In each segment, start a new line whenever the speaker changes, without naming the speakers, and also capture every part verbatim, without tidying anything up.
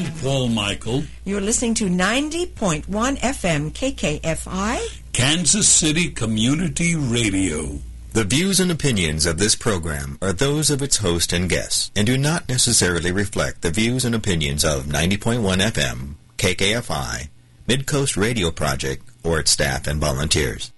Paul Michael.
You're listening to ninety point one F M K K F I,
Kansas City Community Radio.
The views and opinions of this program are those of its host and guests and do not necessarily reflect the views and opinions of ninety point one F M, K K F I, Midcoast Radio Project, or its staff and volunteers.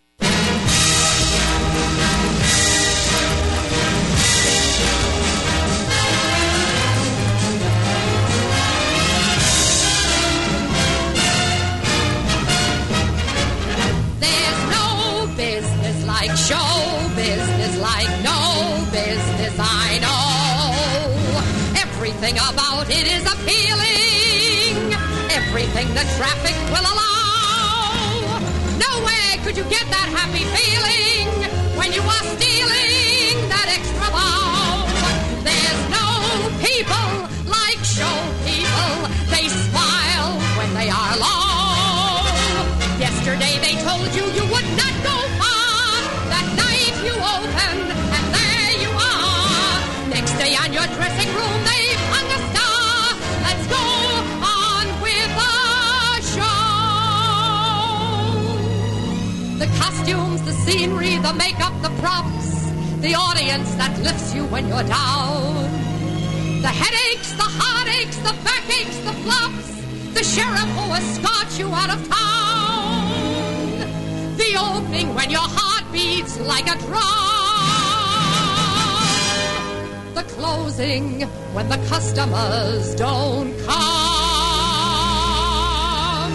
Like show business, like no business I know. Everything about it is appealing, everything the traffic will allow. Nowhere could you get that happy feeling when you are stealing that extra bow. There's no people like show people, they smile when they are low. Yesterday they told you you would not go far. That night you open, and there you are. Next day on your dressing room, they've hung a star. Let's go on with the show. The costumes, the scenery, the makeup, the props, the audience that lifts you when you're down. The headaches, the heartaches, the backaches, the flops, the sheriff who escorts you out of town. The opening when your heart beats like a drum. The closing when the customers don't come.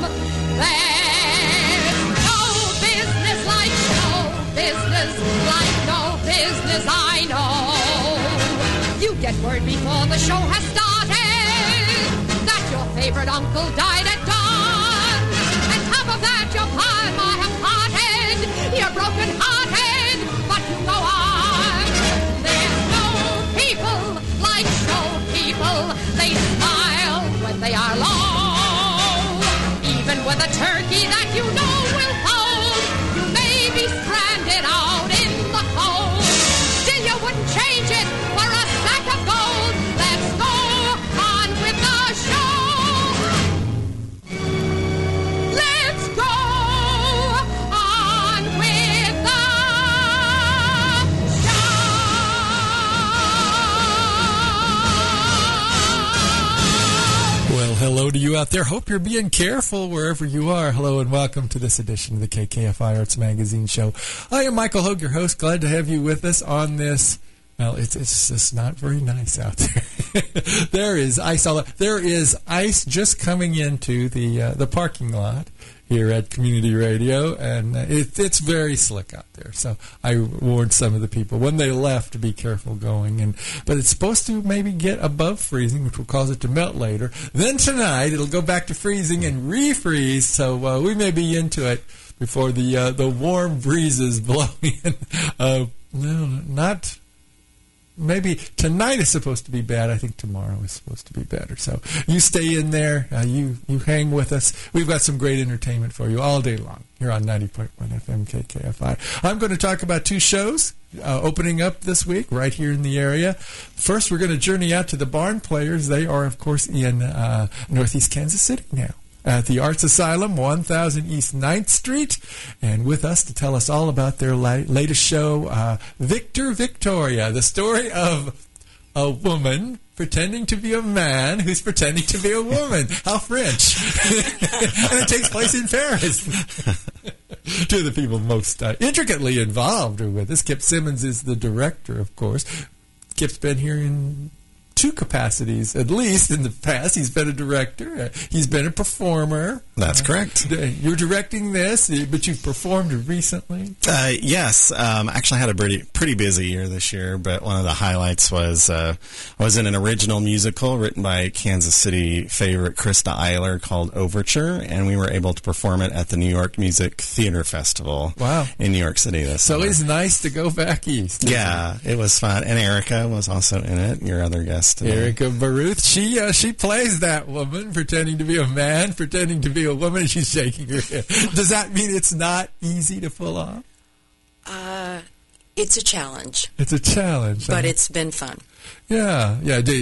There's no business like show business, like no business I know. You get word before the show has started that your favorite uncle died at dawn. On top of that, your partner have parted. You're broken-hearted, but you go on. There's no people like show people. They smile when they are low. Even with a turkey that you know will fold, you may be stranded out in the cold. Still, you wouldn't change it for a sack of gold. Let's go on with the show. Let's go.
Well, hello to you out there. Hope you're being careful wherever you are. Hello and welcome to this edition of the K K F I Arts Magazine Show. I am Michael Hogue, your host. Glad to have you with us on this. Well, it's it's just not very nice out there. There is ice all. There is ice just coming into the uh, the parking lot here at Community Radio, and uh, it, it's very slick out there. So I warned some of the people when they left to be careful going. And but it's supposed to maybe get above freezing, which will cause it to melt later. Then tonight it'll go back to freezing and refreeze. So uh, we may be into it before the uh, the warm breezes blow in. Uh, no, not. Maybe tonight is supposed to be bad. I think tomorrow is supposed to be better. So you stay in there. Uh, you, you hang with us. We've got some great entertainment for you all day long here on ninety point one F M K K F I. I'm going to talk about two shows uh, opening up this week right here in the area. First, we're going to journey out to the Barn Players. They are, of course, in uh, Northeast Kansas City now, at the Arts Asylum, one thousand East ninth Street. And with us to tell us all about their la- latest show, uh, Victor Victoria, the story of a woman pretending to be a man who's pretending to be a woman. How French. And it takes place in Paris. Two of the people most uh, intricately involved are with us. Kip Simmons is the director, of course. Kip's been here in two capacities, at least in the past. He's been a director. Uh, he's been a performer.
That's uh, correct.
You're directing this, but you've performed recently?
Uh, yes. Um, actually, I had a pretty pretty busy year this year, but one of the highlights was uh, I was in an original musical written by Kansas City favorite Krista Eiler called Overture, and we were able to perform it at the New York Music Theater Festival
wow.
in New York City this
So
summer.
It's nice to go back east.
Yeah, it? it was fun. And Erica was also in it, your other guest today.
Erica Baruth. She, uh, she plays that woman, pretending to be a man, pretending to be a woman, and she's shaking her head. Does that mean it's not easy to pull off?
Uh, it's a challenge.
It's a challenge.
But
huh?
it's been fun.
Yeah, yeah. Do you,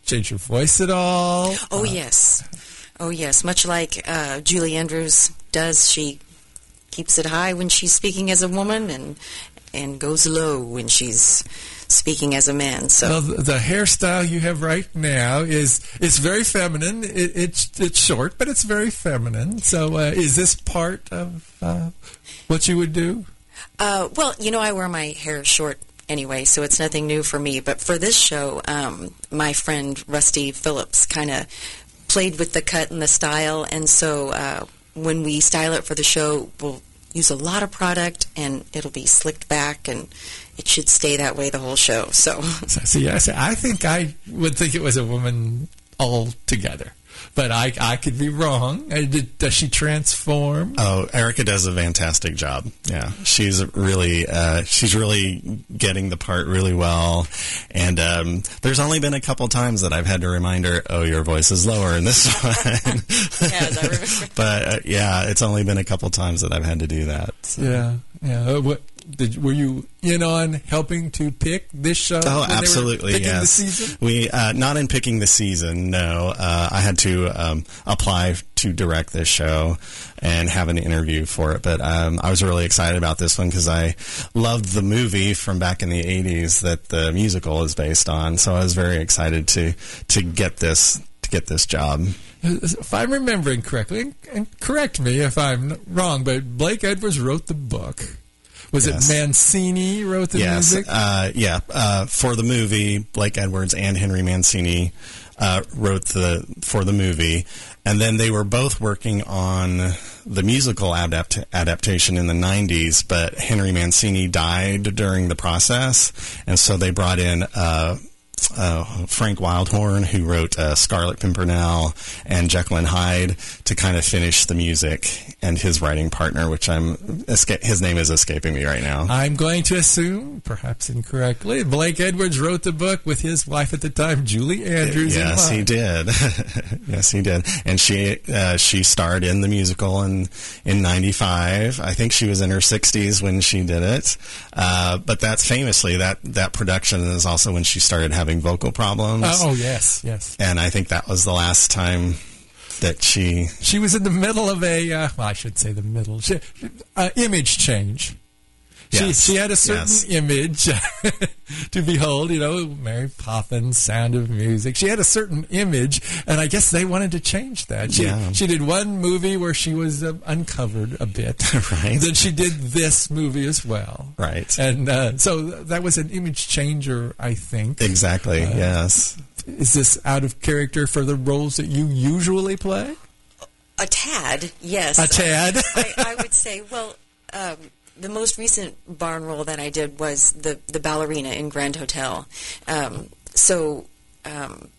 change your voice at all?
Oh,
Uh,
yes. Oh, yes. Much like uh, Julie Andrews does, she keeps it high when she's speaking as a woman and and goes low when she's speaking as a man. So
Well, the, the hairstyle you have right now is it's very feminine. It, it's it's short, but it's very feminine. So uh, is this part of uh, what you would do?
Uh, well, you know, I wear my hair short anyway, so it's nothing new for me. But for this show, um, my friend Rusty Phillips kind of played with the cut and the style, and so uh, when we style it for the show, we'll use a lot of product, and it'll be slicked back, and it should stay that way the whole show. So,
So, see, yes, I think I would think it was a woman altogether, but I I could be wrong. Uh, did, does she transform?
Oh, Erica does a fantastic job. Yeah, she's really uh, she's really getting the part really well. And um, there's only been a couple times that I've had to remind her, "Oh, your voice is lower in this one."
yes, I remember.
But uh, yeah, it's only been a couple times that I've had to do that. So.
Yeah, yeah. Uh, what did were you in on helping to pick this show?
Oh,
when they were
absolutely,
picking
yes.
The season?
We uh, not in picking the season. No, uh, I had to um, apply to direct this show and have an interview for it. But um, I was really excited about this one because I loved the movie from back in the eighties that the musical is based on. So I was very excited to to get this to get this job.
If I'm remembering correctly, and, and correct me if I'm wrong, but Blake Edwards wrote the book. Was
Yes.
it Mancini wrote the
yes,
music?
uh, yeah. Uh, for the movie, Blake Edwards and Henry Mancini uh, wrote the for the movie, and then they were both working on the musical adapt- adaptation in the nineties. But Henry Mancini died during the process, and so they brought in Uh, Uh, Frank Wildhorn, who wrote uh, Scarlet Pimpernel and Jekyll and Hyde, to kind of finish the music, and his writing partner, which I'm esca- his name is escaping me right now.
I'm going to assume, perhaps incorrectly, Blake Edwards wrote the book with his wife at the time, Julie Andrews. in
Yes, he
mind.
did. Yes, he did. And she uh, she starred in the musical in in ninety-five. I think she was in her sixties when she did it. Uh, but that's famously that that production is also when she started having vocal problems.
Oh, yes, yes.
And I think that was the last time that she...
She was in the middle of a, uh, well, I should say the middle, she, uh, image change. She,
Yes,
she had a certain
yes.
image to behold, you know, Mary Poppins, Sound of Music. She had a certain image, and I guess they wanted to change that. She,
Yeah.
she did one movie where she was uh, uncovered a bit.
Right.
Then she did this movie as well.
Right.
And uh, so that was an image changer, I think.
Exactly,
Uh,
yes.
Is this out of character for the roles that you usually play?
A tad, yes.
A tad?
I, I would say, well, um, the most recent barn role that I did was the, the ballerina in Grand Hotel. Um, so um,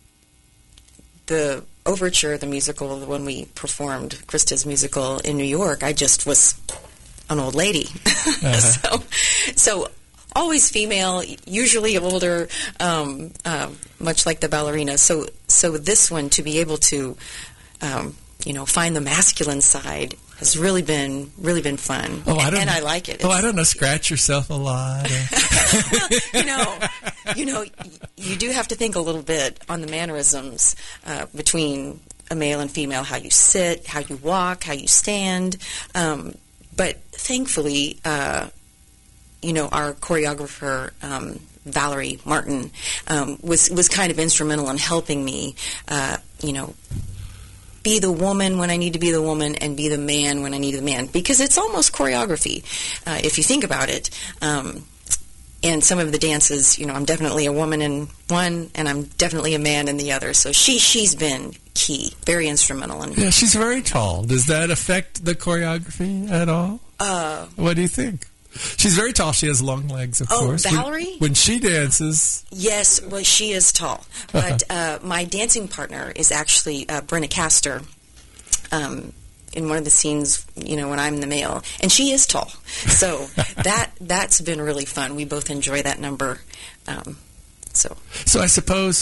the overture, the musical, the one we performed, Krista's musical in New York, I just was an old lady.
Uh-huh.
so, so always female, usually older, um, um, much like the ballerina. So, so this one, to be able to, um, you know, find the masculine side has really been really been fun.
Oh, I
and,
don't
and
know.
I like it.
Oh,
It's-
I don't know. Scratch yourself a lot. or-
well, you know, you know, y- you do have to think a little bit on the mannerisms uh, between a male and female, how you sit, how you walk, how you stand. Um, but thankfully, uh, you know, our choreographer, um, Valerie Martin, um, was was kind of instrumental in helping me, uh, you know, be the woman when I need to be the woman and be the man when I need the man. Because it's almost choreography, uh, if you think about it. Um, and some of the dances, you know, I'm definitely a woman in one, and I'm definitely a man in the other. So she, she's been key, very instrumental. In,
Yeah, she's very tall. Does that affect the choreography at all?
uh,
What do you think? She's very tall. She has long legs, of
Oh,
course. When-
Valerie?
When, she dances,
yes, well, she is tall. But uh, my dancing partner is actually uh, Brenna Castor. Um, in one of the scenes, you know, when I'm the male, and she is tall, so that that's been really fun. We both enjoy that number. Um, so
so I suppose uh,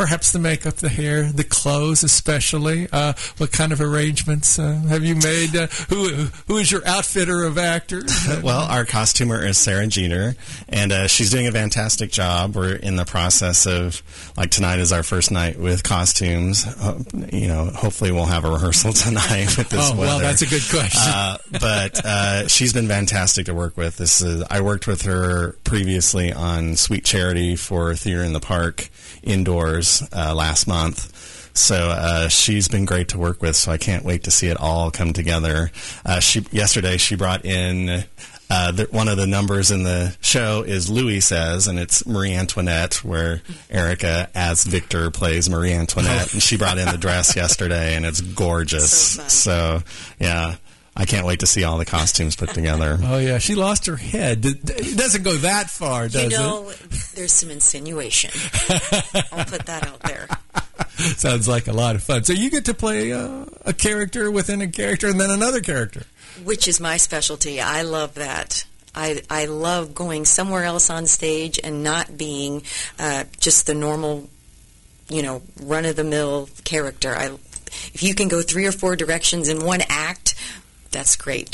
perhaps the makeup, the hair, the clothes especially. Uh, what kind of arrangements uh, have you made? Uh, who Who is your outfitter of actors?
Well, our costumer is Sarah Jeter, and uh, she's doing a fantastic job. We're in the process of, like, tonight is our first night with costumes. Uh, you know, hopefully we'll have a rehearsal tonight with this
oh,
weather.
well, that's a good question.
Uh, but uh, she's been fantastic to work with. This is I worked with her previously on Sweet Charity for Theater in the Park indoors uh, last month. So uh, she's been great to work with, so I can't wait to see it all come together. Uh, she Yesterday she brought in... Uh, the, one of the numbers in the show is Louis Says, and it's Marie Antoinette, where Erica, as Victor, plays Marie Antoinette. And she brought in the dress yesterday, and it's gorgeous.
So fun.
So, yeah, I can't wait to see all the costumes put together.
Oh, yeah, she lost her head. It doesn't go that far, does
You know,
it?
there's some insinuation. I'll put that out there.
Sounds like a lot of fun. So you get to play uh, a character within a character and then another character.
Which is my specialty. I love that. I I love going somewhere else on stage and not being uh, just the normal, you know, run-of-the-mill character. I, if you can go three or four directions in one act, that's great.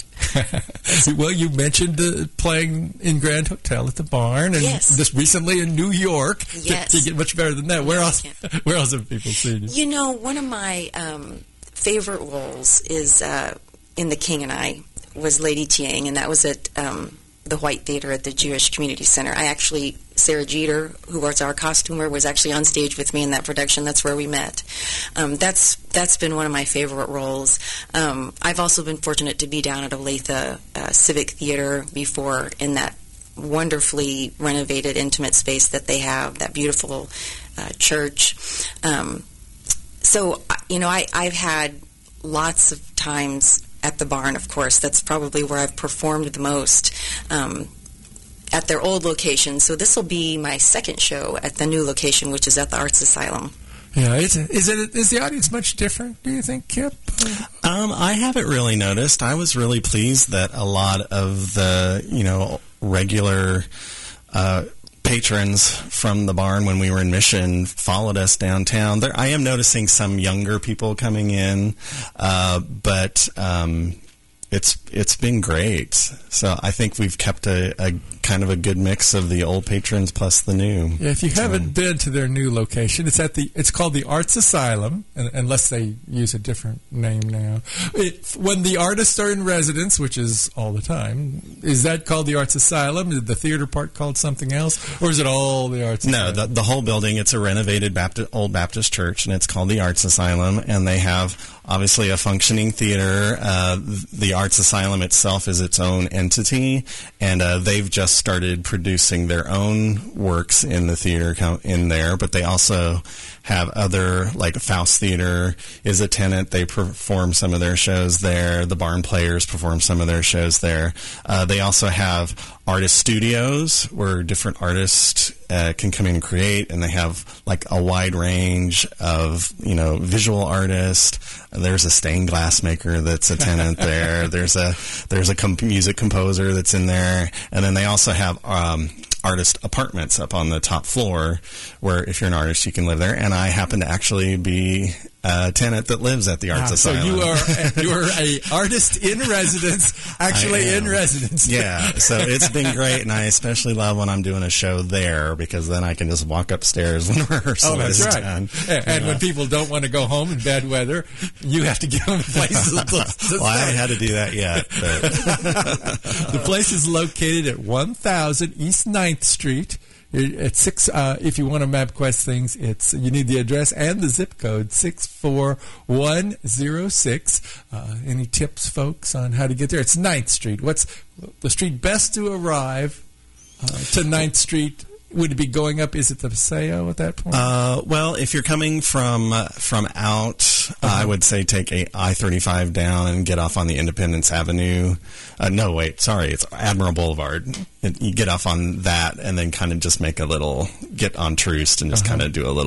Well, you mentioned uh, playing in Grand Hotel at the Barn, and
Yes.
just recently in New York.
Yes.
To, to get much better than that. Where
No, I
else? Where else have people seen you?
You know, one of my um, favorite roles is uh, in The King and I was Lady Tiang, and that was at um, the White Theater at the Jewish Community Center. I actually, Sarah Jeter, who was our costumer, was actually on stage with me in that production. That's where we met. Um, that's that's been one of my favorite roles. Um, I've also been fortunate to be down at Olathe uh, Civic Theater before in that wonderfully renovated, intimate space that they have, that beautiful uh, church. Um, so, you know, I, I've had lots of times at the Barn, of course. That's probably where I've performed the most, um, at their old location. So this will be my second show at the new location, which is at the Arts Asylum.
Yeah, is, is it is the audience much different? Do you think, Kip?
Um, I haven't really noticed. I was really pleased that a lot of the, you know, regular uh, patrons from the Barn when we were in Mission followed us downtown. There, I am noticing some younger people coming in, uh, but um, it's it's been great. So I think we've kept a, a kind of a good mix of the old patrons plus the new.
Yeah, if you haven't
Um,
been to their new location, it's at the it's called the Arts Asylum, un- unless they use a different name now. It, when the artists are in residence, which is all the time, is that called the Arts Asylum? Is the theater part called something else, or is it all the Arts
No,
Asylum?
the, the whole building, it's a renovated Baptist, old Baptist church, and it's called the Arts Asylum, and they have obviously a functioning theater. Uh, the Arts Asylum itself is its own entity, and uh, they've just started producing their own works in the theater co- in there, but they also have other, like Faust Theater is a tenant. They perform some of their shows there. The Barn Players perform some of their shows there. Uh, they also have artist studios where different artists uh, can come in and create, and they have like a wide range of, you know, visual artists. There's a stained glass maker that's a tenant there. There's a there's a comp- music composer that's in there, and then they also have um, artist apartments up on the top floor, where if you're an artist, you can live there. And I happen to actually be a tenant that lives at the Arts
Ah, so
Asylum.
you are you are a artist in residence, actually
I am.
in residence.
Yeah, so it's been great, and I especially love when I'm doing a show there, because then I can just walk upstairs when rehearsal
Oh, that's
is
right.
done.
And, and when people don't want to go home in bad weather, you have to give them places to, to
Well, I haven't
stay.
had to do that yet, but
The place is located at one thousand East ninth Street. At six, uh, if you want to MapQuest things, it's you need the address and the zip code six four one zero six. Uh, any tips, folks, on how to get there? It's ninth Street. What's the street best to arrive uh, to ninth Street? Would it be going up? Is it the Paseo at that point?
Uh, well, if you're coming from uh, from out, I would say take a I thirty-five down and get off on the Independence Avenue. Uh, no, wait, sorry, it's Admiral Boulevard. It, you get off on that and then kind of just make a little, get on Troost and just
Uh-huh.
kind of do a little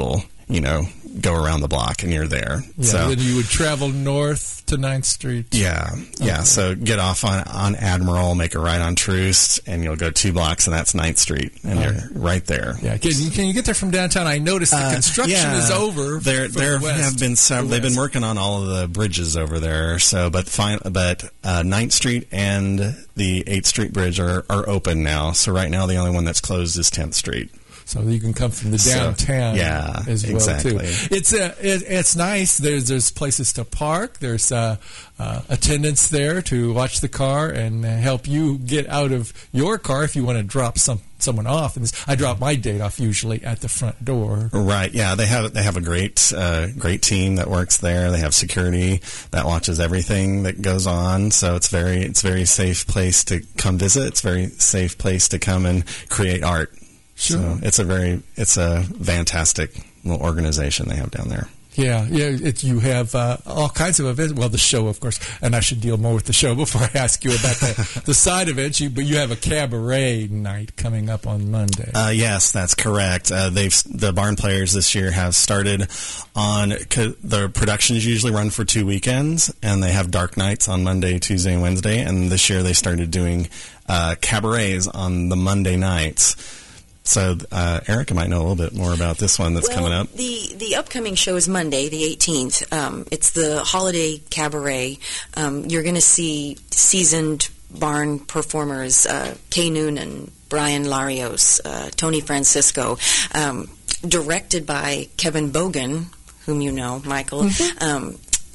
you know, go around the block and you're there.
Yeah,
so
then you would travel north to ninth Street.
Yeah, yeah.
Okay.
So get off on, on Admiral, make a right on Troost, and you'll go two blocks, and that's ninth Street, and
Okay.
you're right there.
Yeah, can you, can you get there from downtown? I noticed the
Uh,
construction
yeah.
is over.
There,
from
there
the west
have been some.
to
They've been
west.
working on all of the bridges over there. So, but fine, but uh, ninth Street and the eighth Street Bridge are, are open now. So right now, the only one that's closed is tenth Street.
So you can come from the
So,
downtown
yeah,
as well
exactly.
too. It's uh, it, it's nice. There's there's places to park. There's uh, uh, attendants there to watch the car and uh, help you get out of your car if you want to drop some someone off. And this, I drop my date off usually at the front door.
Right. Yeah. They have they have a great uh, great team that works there. They have security that watches everything that goes on. So it's very it's a very safe place to come visit. It's a very safe place to come and create art.
Sure.
So it's a very it's a fantastic little organization they have down there.
Yeah, yeah. It, you have uh, all kinds of events. Well, the show, of course, and I should deal more with the show before I ask you about the, the side events. You, but you have a cabaret night coming up on Monday.
Uh, yes, that's correct. Uh, they've the Barn Players this year have started on co- the productions usually run for two weekends, and they have dark nights on Monday, Tuesday, and Wednesday. And this year they started doing uh, cabarets on the Monday nights. So uh, Erica might know a little bit more about this one that's
well,
coming up.
The the upcoming show is Monday, the eighteenth. Um, it's the Holiday Cabaret. Um, you're going to see seasoned barn performers, uh, Kay Noonan, Brian Larios, uh, Tony Francisco, um, directed by Kevin Bogan, whom you know, Michael,
Mm-hmm.
um,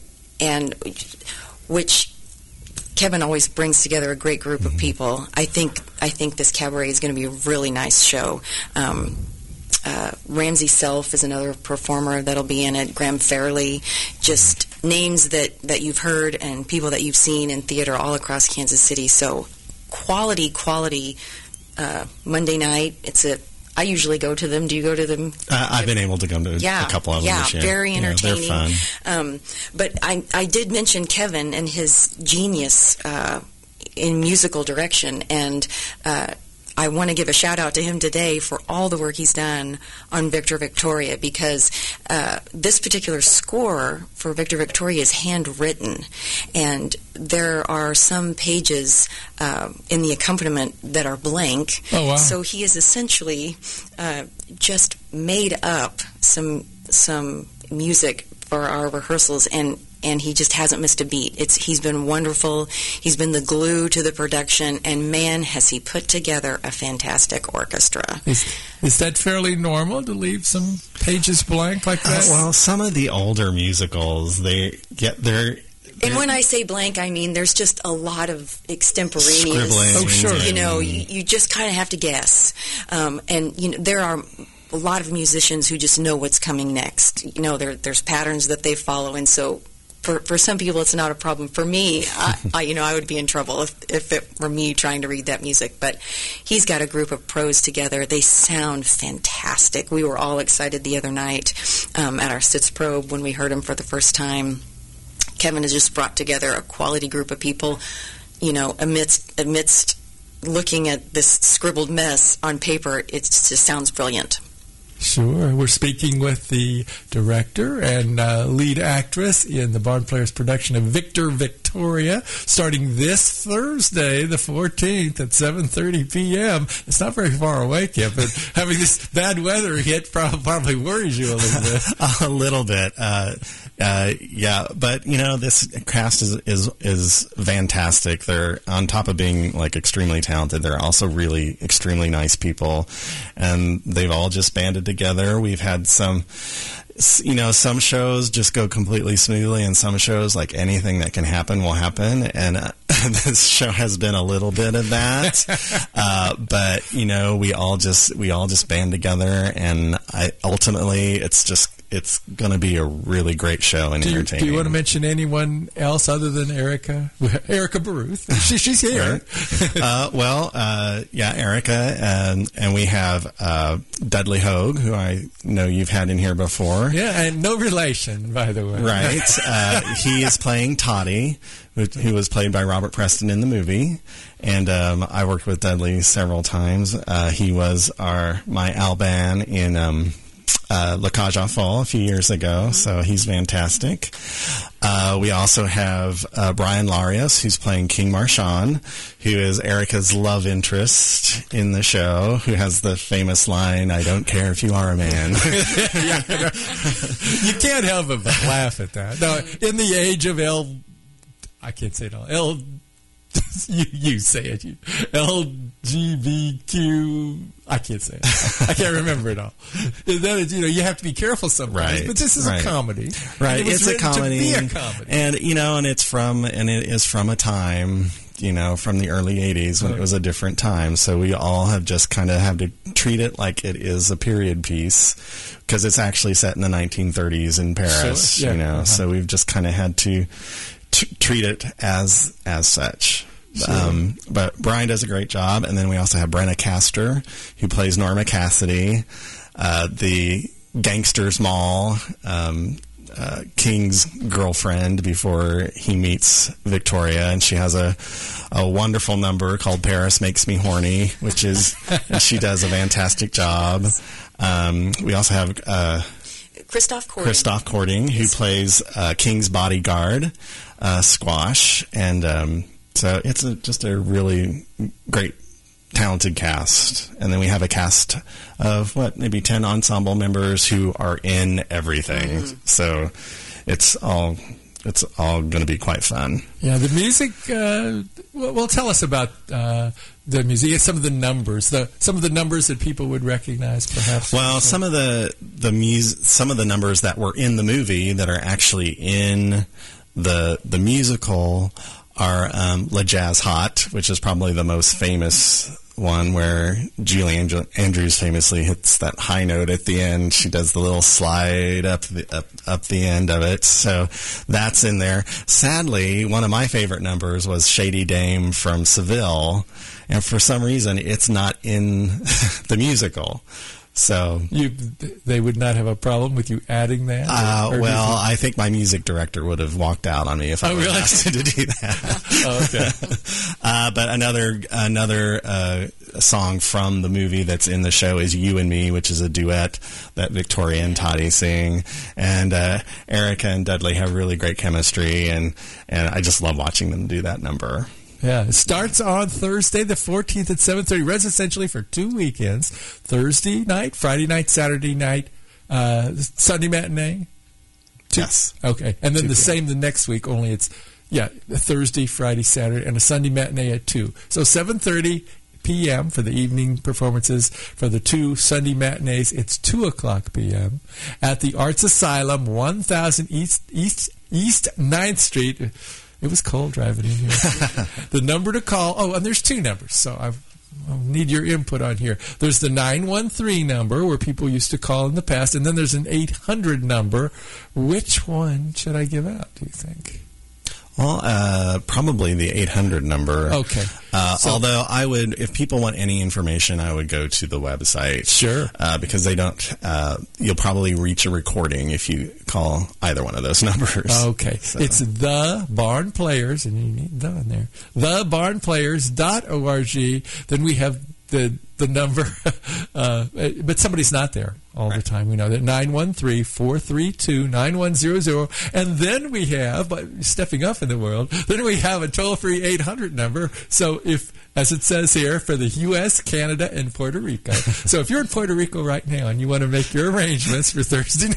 and which Kevin always brings together a great group of people. I think I think this cabaret is going to be a really nice show. Um, uh, Ramsey Self is another performer that'll be in it. Graham Fairley, just names that, that you've heard and people that you've seen in theater all across Kansas City. So quality, quality uh, Monday night. It's a I usually go to them. Do you go to them?
Uh, I've been able to go to
Yeah,
a couple of them
yeah,
this year.
very
Yeah,
entertaining.
they're fun.
Um, but I, I did mention Kevin and his genius uh, in musical direction, and uh, I want to give a shout out to him today for all the work he's done on Victor Victoria, because uh, this particular score for Victor Victoria is handwritten, and there are some pages uh, in the accompaniment that are blank.
Oh, wow.
So he has essentially uh, just made up some some music for our rehearsals, and and he just hasn't missed a beat. It's he's been wonderful. He's been the glue to the production, and man, has he put together a fantastic orchestra.
Is, is that fairly normal to leave some pages blank like
Uh,
that?
well, some of the older musicals, they get their
And when I say blank, I mean there's just a lot of extemporaneous.
scribbling.
Oh, sure.
You know, you, you just kind of have to guess. Um, and you know, there are a lot of musicians who just know what's coming next. You know, there, there's patterns that they follow, and so for for some people it's not a problem. For me, I, I you know I would be in trouble if if it were me trying to read that music. But he's got a group of pros together. They sound fantastic. We were all excited the other night um, at our Sitzprobe when we heard him for the first time. Kevin has just brought together a quality group of people, you know, amidst amidst looking at this scribbled mess on paper. It just sounds brilliant.
Sure. We're speaking with the director and uh, lead actress in the Barn Players production of Victor Victoria, starting this Thursday, the fourteenth at seven thirty p.m. It's not very far away, Kip, but having this bad weather hit probably, probably worries you a little bit.
a little bit. Uh, uh, yeah, but you know, this cast is, is is fantastic. They're on top of being like extremely talented. They're also really extremely nice people, and they've all just banded together. We've had some, you know, some shows just go completely smoothly, and some shows, like anything that can happen will happen. And uh, this show has been a little bit of that. uh, but you know, we all just we all just band together, and I ultimately it's just. It's going to be a really great show and
Do you,
entertaining.
do you want to mention anyone else other than Erica? Erica Baruth. She, she's here.
uh, well, uh, yeah, Erica, and and we have uh, Dudley Hogue, who I know you've had in here before.
Yeah, and no relation, by the way.
Right. Uh, he is playing Toddy, who, who was played by Robert Preston in the movie. And um, I worked with Dudley several times. Uh, he was our my Alban in... Um, uh, La Cage aux Folles a few years ago, so he's fantastic. Uh, we also have uh, Brian Larios, who's playing King Marchand, who is Erica's love interest in the show, who has the famous line, "I don't care if you are a man."
Yeah, you can't help but laugh at that. No, in the age of L, I can't say it all. L, you, you say it. You, L G B Q. I can't say it. I can't remember it all. That is, you know, you have to be careful sometimes.
Right,
But this is
right.
a comedy.
Right,
It was
it's a
written
comedy,
to be a comedy.
and you know, and it's from, and it is from a time, you know, from the early eighties when it was a different time. So we all have just kind of have to treat it like it is a period piece because it's actually set in the nineteen thirties in Paris.
Sure, yeah,
you know,
uh-huh.
so we've just kind of had to t- treat it as as such.
Sure.
Um, but Brian does a great job, and then we also have Brenna Castor, who plays Norma Cassidy, uh, the gangster's mall, um, uh, King's girlfriend before he meets Victoria, and she has a a wonderful number called "Paris Makes Me Horny," which is she does a fantastic job. Um, we also have uh,
Christoph Cording.
Christoph Cording, who plays uh, King's bodyguard, uh, Squash, and um, so it's a, just a really great, talented cast. And then we have a cast of, what, maybe ten ensemble members who are in everything.
Mm-hmm.
So it's all it's all going to be quite fun.
Yeah, the music, uh, well, well, tell us about uh, the music, some of the numbers, the some of the numbers that people would recognize, perhaps.
Well, some of the the mus- some of the numbers that were in the movie that are actually in the the musical are um, La Jazz Hot, which is probably the most famous one, where Julie Andrew- Andrews famously hits that high note at the end. She does the little slide up the up, up the end of it. So that's in there. Sadly, one of my favorite numbers was Shady Dame from Seville, and for some reason it's not in the musical. So
You, they would not have a problem with you adding that?
Uh,
Or- or
well,
do
I think my music director would have walked out on me if I
Oh,
were
really?
asked to do that.
Oh, okay.
uh, but another another uh, song from the movie that's in the show is "You and Me," which is a duet that Victoria and Toddy sing, and uh, Erica and Dudley have really great chemistry, and and I just love watching them do that number.
Yeah, it starts on Thursday the fourteenth at seven thirty. Runs essentially for two weekends: Thursday night, Friday night, Saturday night, uh, Sunday matinee. Two-
Yes.
Okay, and then
two
the
p.m.
same the next week. Only it's yeah, a Thursday, Friday, Saturday, and a Sunday matinee at two. So seven thirty p.m. for the evening performances. For the two Sunday matinees, it's two o'clock p.m. at the Arts Asylum, one thousand East East East ninth Street. It was cold driving in here. The number to call, oh, and there's two numbers, so I've, I need your input on here. There's the nine one three number where people used to call in the past, and then there's an eight hundred number. Which one should I give out, do you think?
Well, uh, probably the eight hundred number.
Okay.
Uh,
So-
although I would, if people want any information, I would go to the website.
Sure.
Uh, because they don't, uh, you'll probably reach a recording if you call either one of those numbers.
Okay.
So-
It's the Barn Players, and you need the in there, the barn players dot org. Then we have the the number, uh, but somebody's not there all the time. We know that nine one three, four three two, nine one zero zero. And then we have, but stepping up in the world, then we have a toll-free eight hundred number. So if, as it says here, for the U S, Canada, and Puerto Rico. So if you're in Puerto Rico right now and you want to make your arrangements for Thursday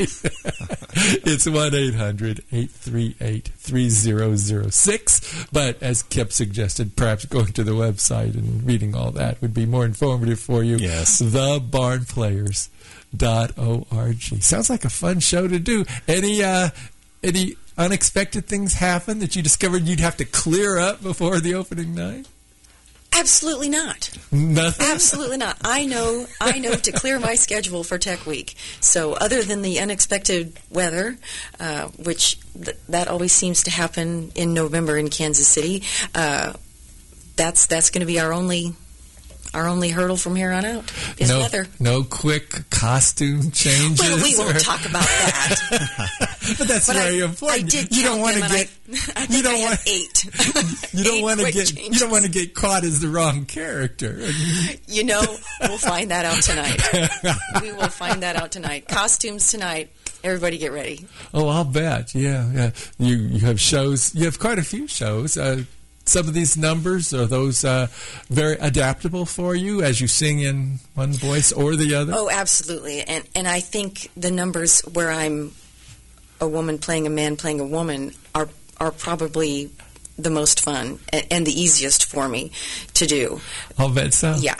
night, it's one eight hundred, eight three eight, three zero zero six. But as Kip suggested, perhaps going to the website and reading all that would be more informative for you.
Yes.
the barn players dot org. Sounds like a fun show to do. Any uh, any unexpected things happen that you discovered you'd have to clear up before the opening night?
Absolutely not.
Nothing?
Absolutely not. I know I know to clear my schedule for Tech Week. So other than the unexpected weather, uh, which th- that always seems to happen in November in Kansas City, uh, that's that's going to be our only our only hurdle from here on out is
no,
weather.
No quick costume changes?
Well, we won't
or-
talk about that.
But that's
But
very
I,
important.
I did
you don't
want
to get.
I, I think
you don't
I had
want
eight.
You don't
Eight
want to
quick
get.
changes.
You don't want to get caught as the wrong character.
You know, we'll find that out tonight. We will find that out tonight. Costumes tonight. Everybody get ready.
Oh, I'll bet. Yeah, yeah. You you have shows. You have quite a few shows. Uh, some of these numbers, are those uh, very adaptable for you as you sing in one voice or the other?
Oh, absolutely. And and I think the numbers where I'm a woman playing a man playing a woman are are probably the most fun and, and the easiest for me to do.
I'll bet so.
Yeah.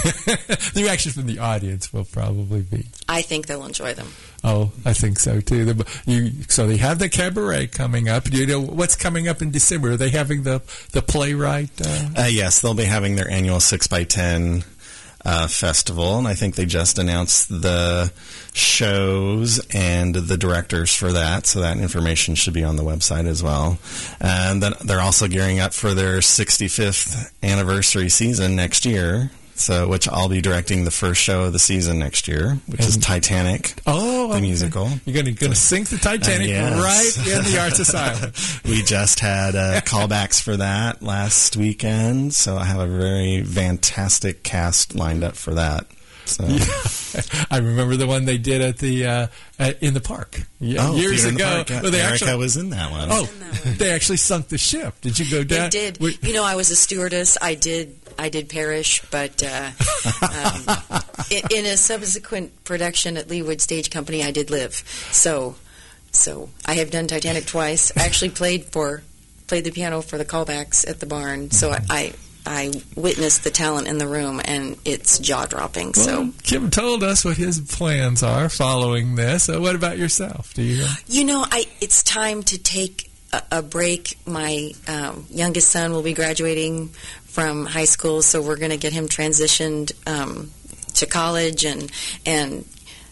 The reaction from the audience will probably be.
I think they'll enjoy them.
Oh, I think so too. The, you, so they have the cabaret coming up. Do you know what's coming up in December? Are they having the the playwright? Uh?
Uh, yes, they'll be having their annual six by ten uh, festival, and I think they just announced the shows and the directors for that, so that information should be on the website as well. And then they're also gearing up for their sixty-fifth anniversary season next year. So, which I'll be directing the first show of the season next year, which and, is Titanic,
oh,
the
okay.
musical.
You're going to sink the Titanic
uh, yes.
right in the Arts Asylum.
We just had uh, callbacks for that last weekend, so I have a very fantastic cast lined up for that. So.
Yeah. I remember the one they did at the uh, at, in the park yeah,
oh,
years
ago.
ago.
The
Well, they
Erica
actually,
was in that one.
Oh,
that one.
They actually sunk the ship. Did you go down?
They did.
Were,
you know, I was a stewardess. I did. I did perish, but uh, um, in, in a subsequent production at Leawood Stage Company, I did live. So, so I have done Titanic twice. I actually played for played the piano for the callbacks at the barn. So I. I I witnessed the talent in the room, and it's jaw-dropping.
Well,
so
Kim told us what his plans are following this. Uh, what about yourself? Do you?
You know, I it's time to take a, a break. My um, youngest son will be graduating from high school, so we're going to get him transitioned um, to college, and and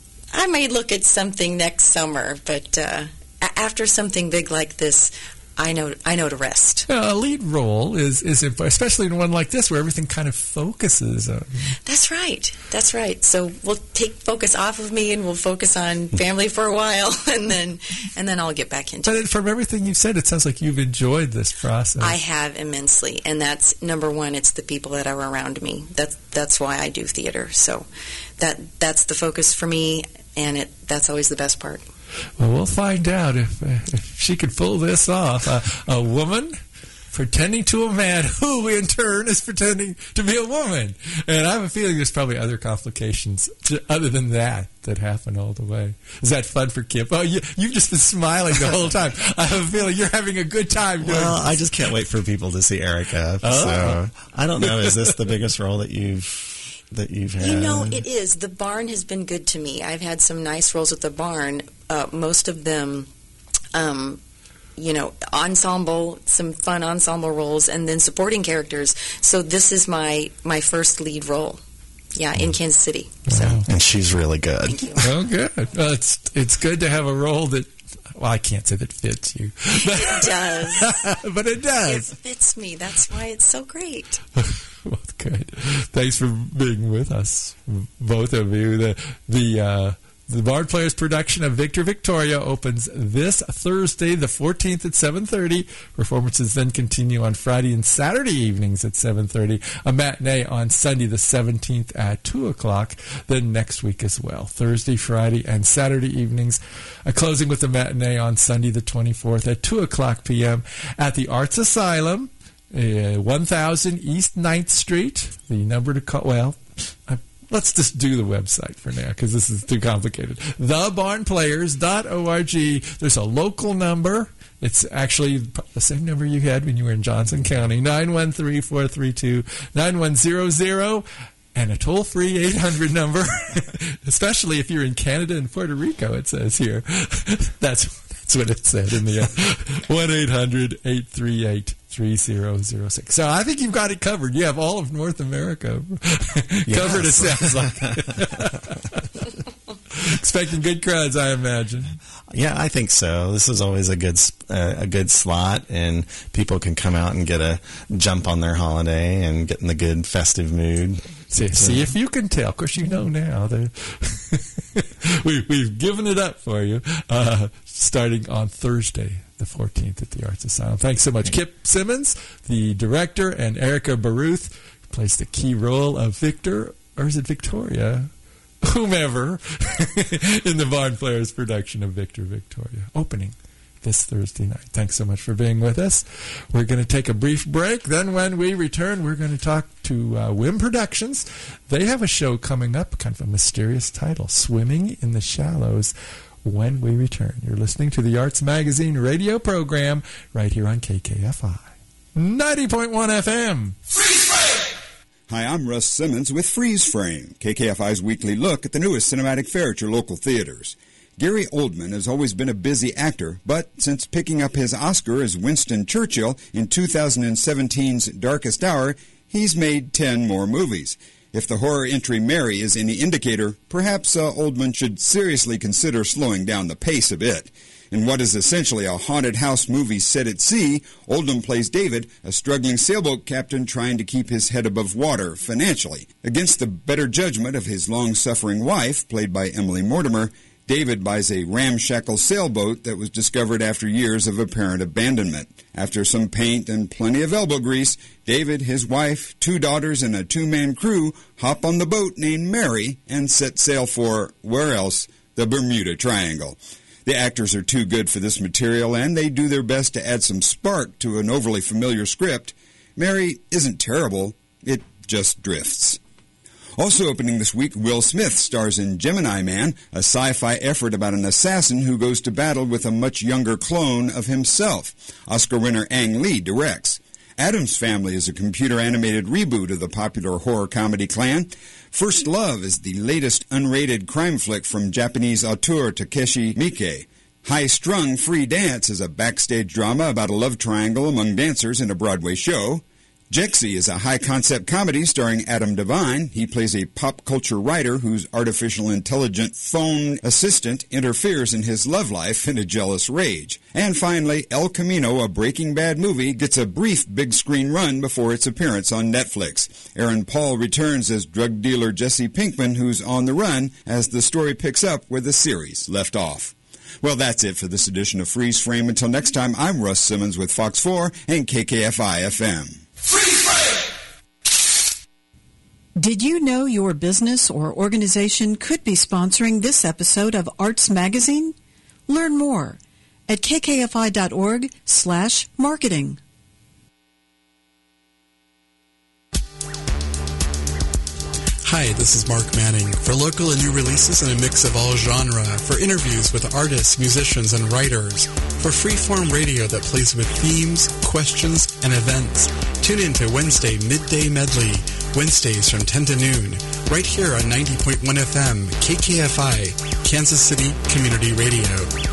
I may look at something next summer. But uh, a- after something big like this, I know I know to rest.
Uh, a lead role is is important, especially in one like this where everything kind of focuses on.
That's right. That's right. So we'll take focus off of me, and we'll focus on family for a while, and then and then I'll get back into
but
it.
But from everything you've said, it sounds like you've enjoyed this process.
I have immensely, and that's number one. It's the people that are around me. That's that's why I do theater. So that that's the focus for me, and it that's always the best part.
Well, we'll find out if, uh, if she can pull this off. Uh, a woman pretending to a man who, in turn, is pretending to be a woman. And I have a feeling there's probably other complications to, other than that that happen all the way. Is that fun for Kip? Oh, you, you've just been smiling the whole time. I have a feeling you're having a good time doing
Well,
this.
I just can't wait for people to see Erica.
Oh.
So I don't know. Is this the biggest role that you've... that you've had?
You know, it is. The barn has been good to me. I've had some nice roles at the barn. Uh, most of them, um, you know, ensemble, some fun ensemble roles, and then supporting characters. So this is my, my first lead role. Yeah, in Kansas City. So.
Wow.
And she's really good.
Thank you.
Oh, good. Well, it's it's good to have a role that, well, I can't say that fits you.
It does.
But it
It
does.
fits me. That's why it's so great.
Well, good. Thanks for being with us, both of you. The the uh, the Bard Players production of Victor Victoria opens this Thursday, the fourteenth, at seven thirty. Performances then continue on Friday and Saturday evenings at seven thirty. A matinee on Sunday, the seventeenth, at two o'clock. Then next week as well, Thursday, Friday, and Saturday evenings. A closing with a matinee on Sunday, the twenty-fourth, at two o'clock p.m. at the Arts Asylum. Uh, one thousand East ninth Street. The number to call, well, I, let's just do the website for now because this is too complicated. the barn players dot org. There's a local number. It's actually the same number you had when you were in Johnson County, nine one three, four three two, nine one zero zero. And a toll-free eight hundred number, especially if you're in Canada and Puerto Rico, it says here. That's that's what it said in the end. one eight hundred, eight three eight, three zero zero six. So I think you've got it covered. You have all of North America covered, it sounds like. Expecting good crowds, I imagine.
Yeah, I think so. This is always a good uh, a good slot, and people can come out and get a jump on their holiday and get in the good festive mood.
See, see if you can tell. Of course, you know now. we, we've given it up for you, uh, starting on Thursday, the fourteenth at the Arts Asylum. Thanks so much. Kip Simmons, the director, and Erica Baruth plays the key role of Victor, or is it Victoria? Whomever, in the Barn Players production of Victor Victoria, opening this Thursday night. Thanks so much for being with us. We're going to take a brief break. Then when we return, we're going to talk to uh, Whim Productions. They have a show coming up, kind of a mysterious title, Swimming in the Shallows, when we return. You're listening to the Arts Magazine radio program right here on K K F I ninety point one F M.
Freeze frame! Hi, I'm Russ Simmons with Freeze Frame, K K F I's weekly look at the newest cinematic fare at your local theaters. Gary Oldman has always been a busy actor, but since picking up his Oscar as Winston Churchill in two thousand seventeen's Darkest Hour, he's made ten more movies. If the horror entry Mary is any indicator, perhaps uh, Oldman should seriously consider slowing down the pace a bit. In what is essentially a haunted house movie set at sea, Oldham plays David, a struggling sailboat captain trying to keep his head above water financially. Against the better judgment of his long-suffering wife, played by Emily Mortimer, David buys a ramshackle sailboat that was discovered after years of apparent abandonment. After some paint and plenty of elbow grease, David, his wife, two daughters, and a two-man crew hop on the boat named Mary and set sail for, where else, the Bermuda Triangle. The actors are too good for this material, and they do their best to add some spark to an overly familiar script. Mary isn't terrible, it just drifts. Also opening this week, Will Smith stars in Gemini Man, a sci-fi effort about an assassin who goes to battle with a much younger clone of himself. Oscar winner Ang Lee directs. Addams Family is a computer-animated reboot of the popular horror comedy clan. First Love is the latest unrated crime flick from Japanese auteur Takeshi Miike. High Strung Free Dance is a backstage drama about a love triangle among dancers in a Broadway show. Jexy is a high-concept comedy starring Adam Devine. He plays a pop culture writer whose artificial intelligent phone assistant interferes in his love life in a jealous rage. And finally, El Camino, a Breaking Bad movie, gets a brief big-screen run before its appearance on Netflix. Aaron Paul returns as drug dealer Jesse Pinkman, who's on the run, as the story picks up where the series left off. Well, that's it for this edition of Freeze Frame. Until next time, I'm Russ Simmons with Fox four and K K F I F M.
Did you know your business or organization could be sponsoring this episode of Arts Magazine? Learn more at kkfi.org slash marketing.
Hi, this is Mark Manning. For local and new releases and a mix of all genre, for interviews with artists, musicians, and writers, for freeform radio that plays with themes, questions, and events, tune in to Wednesday Midday Medley, Wednesdays from ten to noon, right here on ninety point one F M, K K F I, Kansas City Community Radio.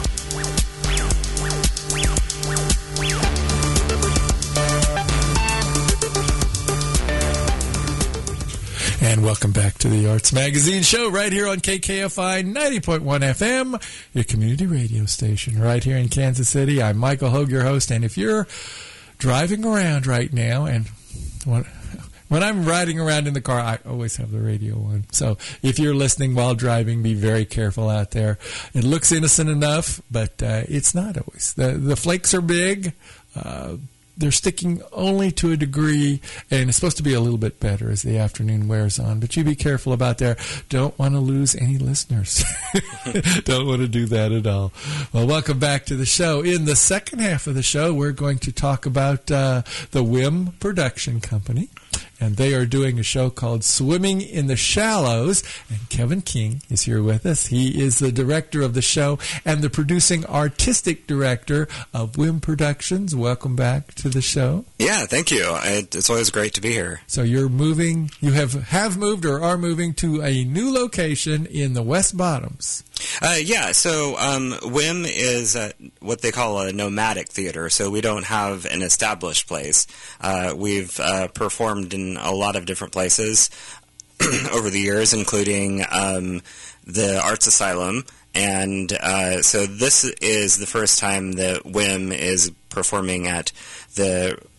And welcome back to the Arts Magazine show right here on K K F I ninety point one F M, your community radio station right here in Kansas City. I'm Michael Hogue, your host, and if you're driving around right now, and when, when I'm riding around in the car, I always have the radio on. So if you're listening while driving, be very careful out there. It looks innocent enough, but uh, it's not always. The, the flakes are big. Uh, They're sticking only to a degree, and it's supposed to be a little bit better as the afternoon wears on. But you be careful about there. Don't want to lose any listeners. Don't want to do that at all. Well, welcome back to the show. In the second half of the show, we're going to talk about uh, the Whim Production Company. And they are doing a show called Swimming in the Shallows. And Kevin King is here with us. He is the director of the show and the producing artistic director of Whim Productions. Welcome back to the show.
Yeah, thank you. It's always great to be here.
So you're moving, you have, have moved or are moving to a new location in the West Bottoms.
Uh, yeah, so um, Whim is uh, what they call a nomadic theater, so we don't have an established place. Uh, we've uh, performed in a lot of different places over the years, including um, the Arts Asylum, and uh, so this is the first time that Whim is performing at the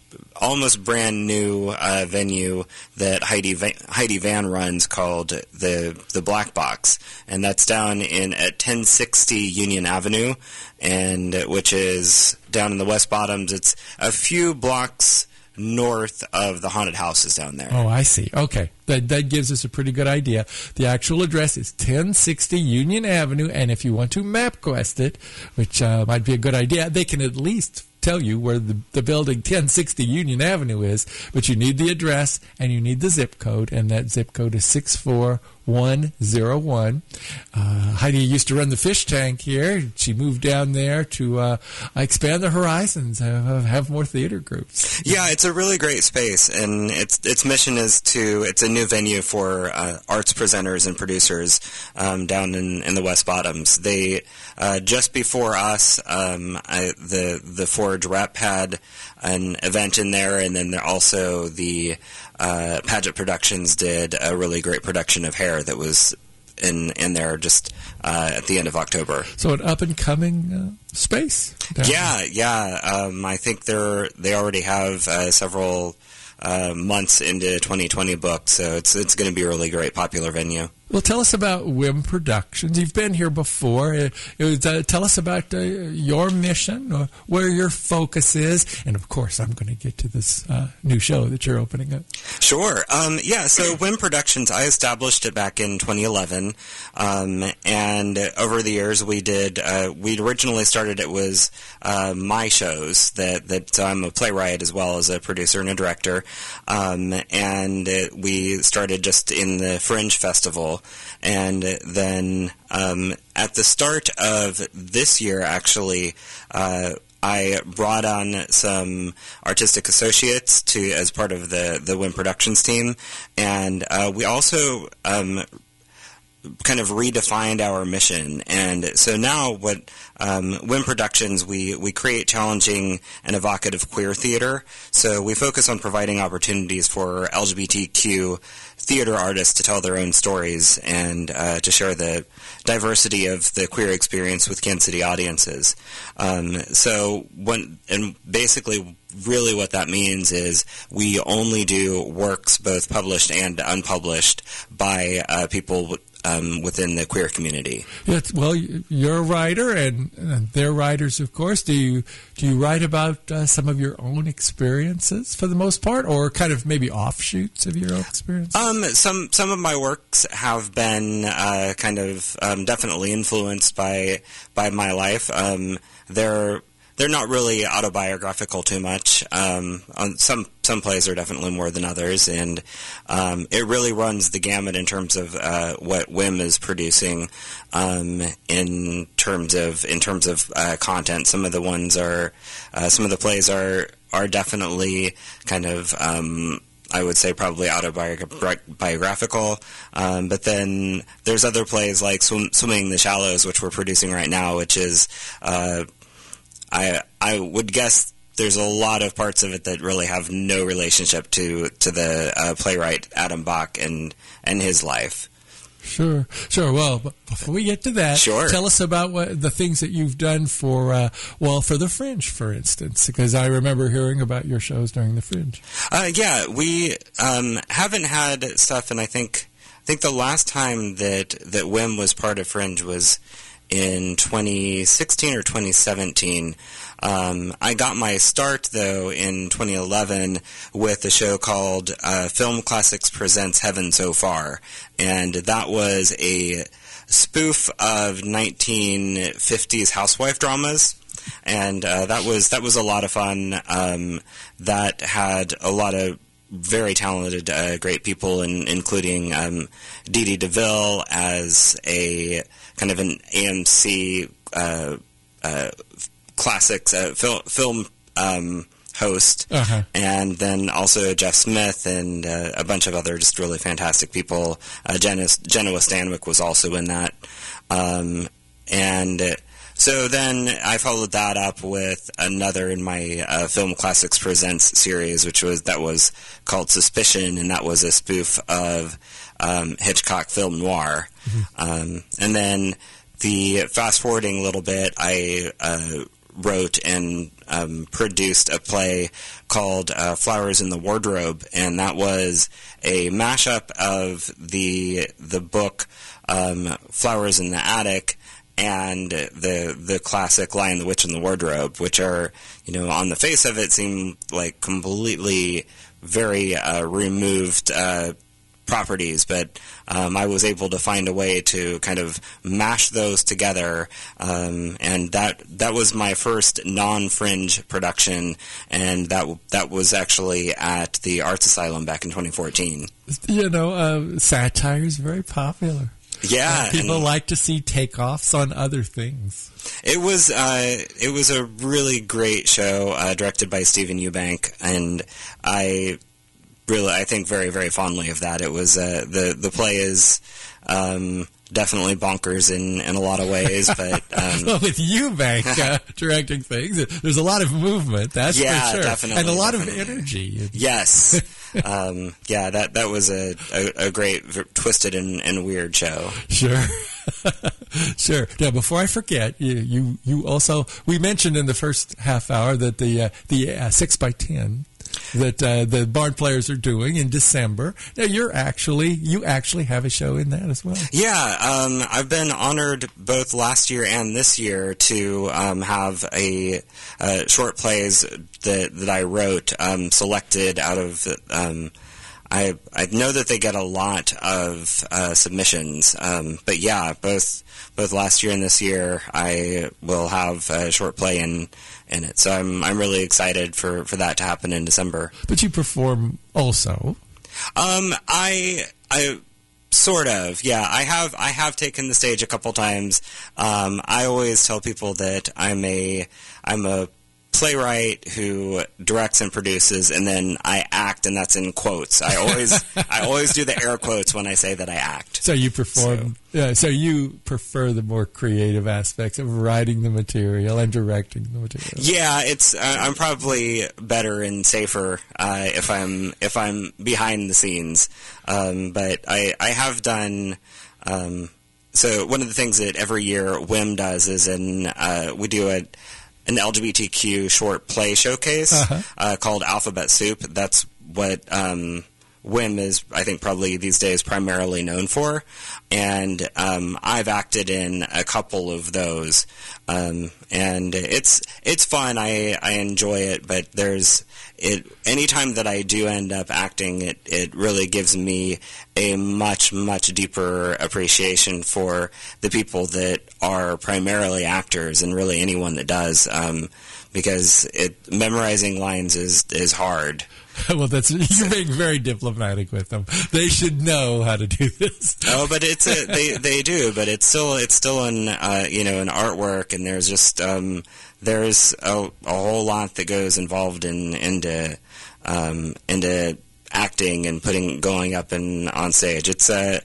almost brand new uh, venue that Heidi Van, Heidi Van runs called the the Black Box, and that's down in at ten sixty Union Avenue, and which is down in the West Bottoms. It's a few blocks north of the haunted houses down there.
Oh, I see. Okay. That that gives us a pretty good idea. The actual address is ten sixty Union Avenue, and if you want to MapQuest it, which uh, might be a good idea, they can at least tell you where the, the building ten sixty Union Avenue is, but you need the address and you need the zip code, and that zip code is six four one zero one. Uh, Heidi used to run the fish tank here. She moved down there to uh, expand the horizons, uh, have more theater groups.
Yeah, it's a really great space, and its its mission is to, it's a new venue for uh, arts presenters and producers um, down in, in the West Bottoms. They, uh, just before us, um, I, the, the Forge Rep had an event in there, and then also the uh, Paget Productions did a really great production of Hair that was in in there just uh, at the end of October.
So an up and coming uh, space.
Yeah, yeah. Um, I think they're they already have uh, several uh, months into twenty twenty booked, so it's it's going to be a really great popular venue.
Well, tell us about W I M Productions. You've been here before. It, it was, uh, tell us about uh, your mission, or where your focus is, and of course, I'm going to get to this uh, new show that you're opening up.
Sure. Um, yeah, so W I M Productions, I established it back in twenty eleven, um, and over the years we did, uh, we originally started it was uh, my shows, that, that so I'm a playwright as well as a producer and a director, um, and uh, we started just in the Fringe Festival. And then um, at the start of this year, actually, uh, I brought on some artistic associates to as part of the the W I M Productions team, and uh, we also um, kind of redefined our mission. And so now what um, W I M Productions, we, we create challenging and evocative queer theater. So we focus on providing opportunities for L G B T Q theater artists to tell their own stories and uh, to share the diversity of the queer experience with Kansas City audiences. Um, so when, and basically really what that means is we only do works both published and unpublished by uh, people Um, within the queer community.
Yes, well, you're a writer, and, and they're writers, of course. Do you do you write about uh, some of your own experiences for the most part, or kind of maybe offshoots of your own experiences?
Um, some some of my works have been uh, kind of um, definitely influenced by by my life. Um, they're They're not really autobiographical too much. Um, on some some plays are definitely more than others, and um, it really runs the gamut in terms of uh, what W I M is producing um, in terms of in terms of uh, content. Some of the ones are uh, some of the plays are are definitely kind of um, I would say probably autobiographical, um, but then there's other plays like Swim, Swimming in the Shallows, which we're producing right now, which is uh, I I would guess there's a lot of parts of it that really have no relationship to to the uh, playwright Adam Bach and and his life.
Sure, sure. Well, before we get to that,
sure.
Tell us about what the things that you've done for, uh, well, for the Fringe, for instance, because I remember hearing about your shows during the Fringe.
Uh, yeah, we um, haven't had stuff, and I think I think the last time that that W I M was part of Fringe was in twenty sixteen or twenty seventeen. Um, I got my start, though, in twenty eleven with a show called uh, Film Classics Presents Heaven So Far, and that was a spoof of nineteen fifties housewife dramas, and uh, that was that was a lot of fun. Um, that had a lot of very talented, uh, great people, in, including um, Dee Dee DeVille as a kind of an A M C uh, uh, classics uh, fil- film um, host,
uh-huh.
and then also Jeff Smith and uh, a bunch of other just really fantastic people. Uh, Jenna, Jenna Stanwyck was also in that. Um, and uh, so then I followed that up with another in my uh, Film Classics Presents series, which was that was called Suspicion, and that was a spoof of um, Hitchcock film noir. Mm-hmm. Um, and then the fast forwarding a little bit, I uh, wrote and um, produced a play called uh, Flowers in the Wardrobe, and that was a mashup of the the book um, Flowers in the Attic and the the classic Lion, the Witch, and the Wardrobe, which are, you know, on the face of it seem like completely very uh, removed uh, properties, but um, I was able to find a way to kind of mash those together, um, and that that was my first non-fringe production, and that that was actually at the Arts Asylum back in twenty fourteen.
You know, uh, satire is very popular.
Yeah,
uh, people like to see takeoffs on other things.
It was uh, it was a really great show, uh, directed by Stephen Eubank, and I really I think very very fondly of that. It was uh, the the play is um, definitely bonkers in, in a lot of ways, but um,
well, with Eubank uh, directing things, there's a lot of movement. That's
yeah,
for sure,
definitely,
and a lot
definitely.
of energy.
Yes. um, yeah, that that was a, a, a great, v- twisted and, and weird show.
Sure. Sure. Now, before I forget, you, you you also, we mentioned in the first half hour that the uh, the uh, six by ten that uh, the Barn Players are doing in December. Now, you're actually, you actually have a show in that as well.
Yeah, um, I've been honored both last year and this year to um, have a uh, short plays that that I wrote um, selected out of. Um, I I know that they get a lot of uh, submissions, um, but yeah, both both last year and this year, I will have a short play in in it. So I'm I'm really excited for, for that to happen in December.
But you perform also.
Um, I I. Sort of, yeah. I have I have taken the stage a couple times. Um, I always tell people that I'm a I'm a playwright who directs and produces, and then I act, and that's in quotes. I always I always do the air quotes when I say that I act.
So you perform. So, uh, so you prefer the more creative aspects of writing the material and directing the material.
Yeah, it's uh, I'm probably better and safer uh, if I'm if I'm behind the scenes. Um, but I I have done. Um, so one of the things that every year W I M does is in uh, we do a. an L G B T Q short play showcase uh-huh. uh, called Alphabet Soup. That's what um, W I M is, I think, probably these days primarily known for. And um, I've acted in a couple of those, um, and it's it's fun. I I enjoy it, but there's it. Anytime that I do end up acting, it it really gives me a much much deeper appreciation for the people that are primarily actors, and really anyone that does, um, because it memorizing lines is is hard.
Well, that's you're being very diplomatic with them. They should know how to do this.
Oh, but it's a, they they do, but it's still it's still an uh, you know an artwork, and there's just um, there's a, a whole lot that goes involved in into um, into acting and putting going up and on stage. It's a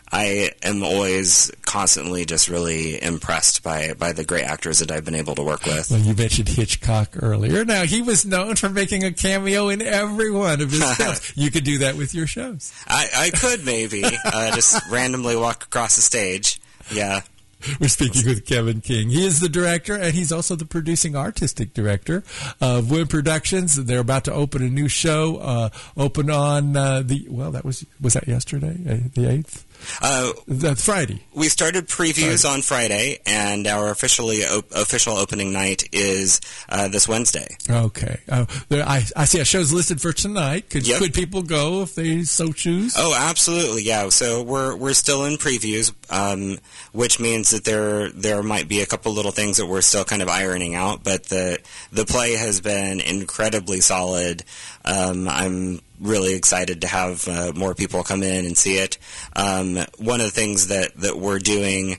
I am always constantly just really impressed by, by the great actors that I've been able to work with.
Well, you mentioned Hitchcock earlier. Now, he was known for making a cameo in every one of his films. You could do that with your shows.
I, I could maybe uh, just randomly walk across the stage. Yeah.
We're speaking with Kevin King. He is the director, and he's also the producing artistic director of W I M Productions. They're about to open a new show, uh, open on uh, the, well, that was, was that yesterday, uh, the eighth?
Uh,
That's Friday.
We started previews Friday. on Friday, and our officially op- official opening night is uh, this Wednesday.
Okay. Uh, there, I, I see a show's listed for tonight. Could,
yep.
could people go if they so choose?
Oh, absolutely, yeah. So we're we're still in previews, um, which means that there there might be a couple little things that we're still kind of ironing out, but the the play has been incredibly solid. Um, I'm really excited to have uh, more people come in and see it. Um, one of the things that, that we're doing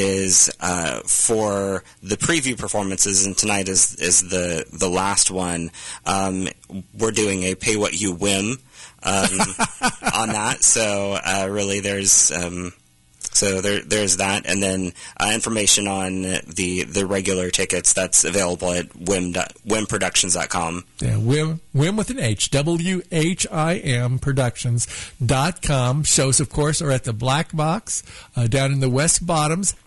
is uh, for the preview performances, and tonight is is the the last one. Um, we're doing a pay what you whim um, on that. So uh, really, there's. Um, So there, there's that, and then uh, information on the the regular tickets that's available at wim wim productions dot com.
Yeah, Wim, Wim with an H, W H I M Productions dot com. Shows, of course, are at the Black Box uh, down in the West Bottoms.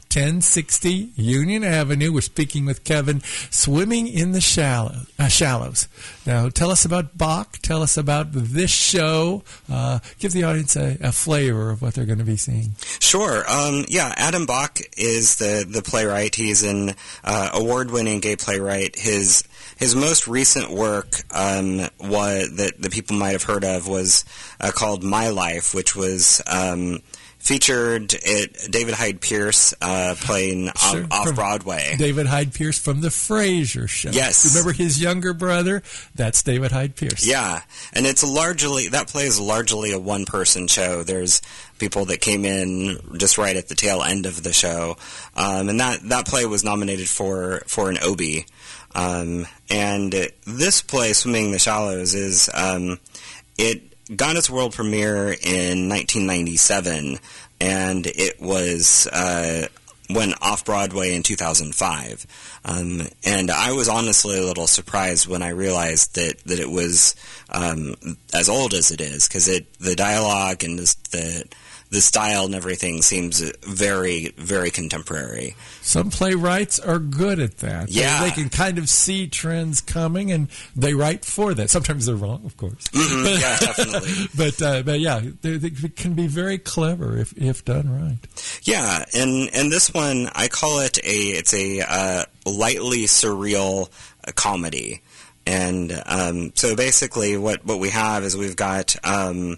ten sixty Union Avenue. We're speaking with Kevin, Swimming in the Shallow, uh, Shallows. Now, tell us about Bach. Tell us about this show. Uh, give the audience a, a flavor of what they're going to be seeing.
Sure. Um, yeah, Adam Bach is the, the playwright. He's an uh, award-winning gay playwright. His his most recent work um, was, that the people might have heard of was uh, called My Life, which was um, featured it, David Hyde Pierce uh, playing
Sure,
off, off Broadway.
David Hyde Pierce from the Frasier Show.
Yes.
Remember his younger brother? That's David Hyde Pierce.
Yeah, and it's largely, that play is largely a one-person show. There's people that came in just right at the tail end of the show, um, and that, that play was nominated for, for an Obie. Um, and this play, Swimming in the Shallows, is um, it got its world premiere in nineteen ninety-seven, and it was uh, went off Broadway in two thousand five. Um, and I was honestly a little surprised when I realized that, that it was um, as old as it is, because it the dialogue and the, the the style and everything seems very, very contemporary.
Some playwrights are good at that.
Yeah.
They, they can kind of see trends coming, and they write for that. Sometimes they're wrong, of course.
Mm-hmm. Yeah, definitely.
but, uh, but yeah, they, they can be very clever if, if done right.
Yeah, and, and this one, I call it a, it's a uh, lightly surreal uh, comedy. And um, so basically what, what we have is we've got Um,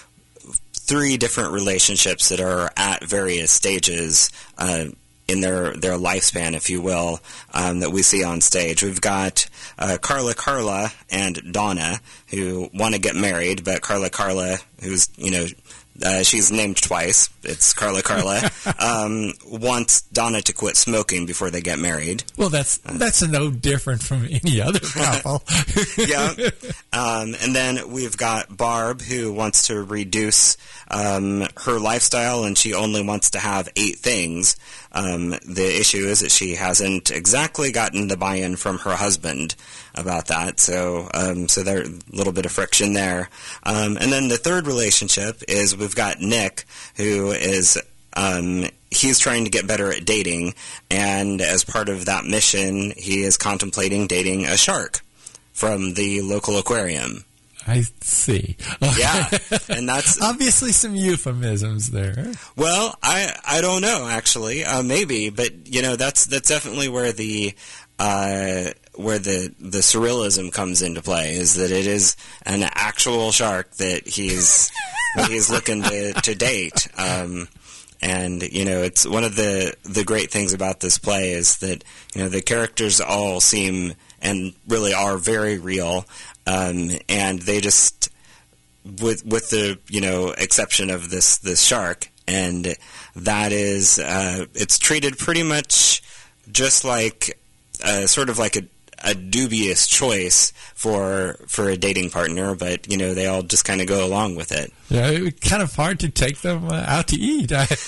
three different relationships that are at various stages uh, in their, their lifespan, if you will, um, that we see on stage. We've got uh, Carla Carla and Donna, who want to get married, but Carla Carla, who's, you know, uh, she's named twice, it's Carla Carla, um, wants Donna to quit smoking before they get married.
Well, that's that's no different from any other couple.
Yeah. Um, and then we've got Barb, who wants to reduce um, her lifestyle, and she only wants to have eight things. Um, the issue is that she hasn't exactly gotten the buy-in from her husband about that, so um, so there's a little bit of friction there. Um, and then the third relationship is we've got Nick, who is um, he's trying to get better at dating, and as part of that mission, he is contemplating dating a shark from the local aquarium.
I see.
Yeah, and that's
obviously some euphemisms there.
Well, I I don't know actually, uh, maybe, but you know that's that's definitely where the uh, where the the surrealism comes into play, is that it is an actual shark that he's that he's looking to to date. Um, And, you know, it's one of the, the great things about this play is that, you know, the characters all seem and really are very real. Um, and they just, with with the, you know, exception of this, this shark, and that is, uh, it's treated pretty much just like, uh, sort of like a, a dubious choice for for a dating partner, but, you know, they all just kind of go along with it.
Yeah, it's kind of hard to take them uh, out to eat.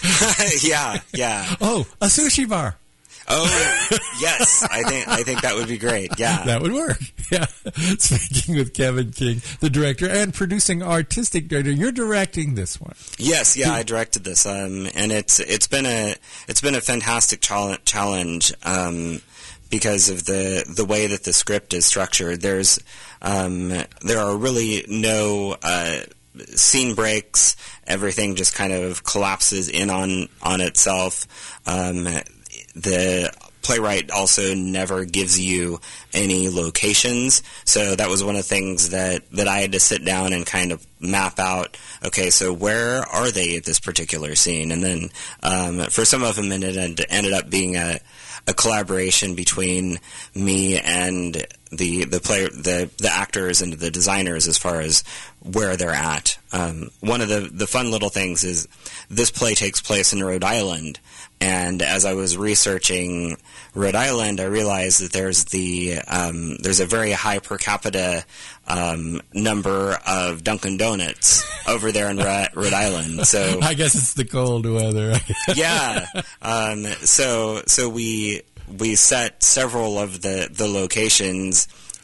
yeah, yeah.
Oh, a sushi bar.
Oh, yes. I think I think that would be great. Yeah.
That would work. Yeah. Speaking with Kevin King, the director and producing artistic director, you're directing this one.
Yes, yeah, I directed this. Um, and it's it's been a it's been a fantastic challenge um, because of the the way that the script is structured. There's um, there are really no uh, scene breaks. Everything just kind of collapses in on on itself. Um, The playwright also never gives you any locations, so that was one of the things that, that I had to sit down and kind of map out, okay, so where are they at this particular scene? And then um, for some of them it ended, ended up being a, a collaboration between me and the the player, the the actors and the designers as far as where they're at. Um, one of the, the fun little things is this play takes place in Rhode Island, and as I was researching Rhode Island, I realized that there's the um, there's a very high per capita um, number of Dunkin' Donuts over there in Rhode Island. So
I guess it's the cold weather.
yeah. Um, so so we we set several of the, the locations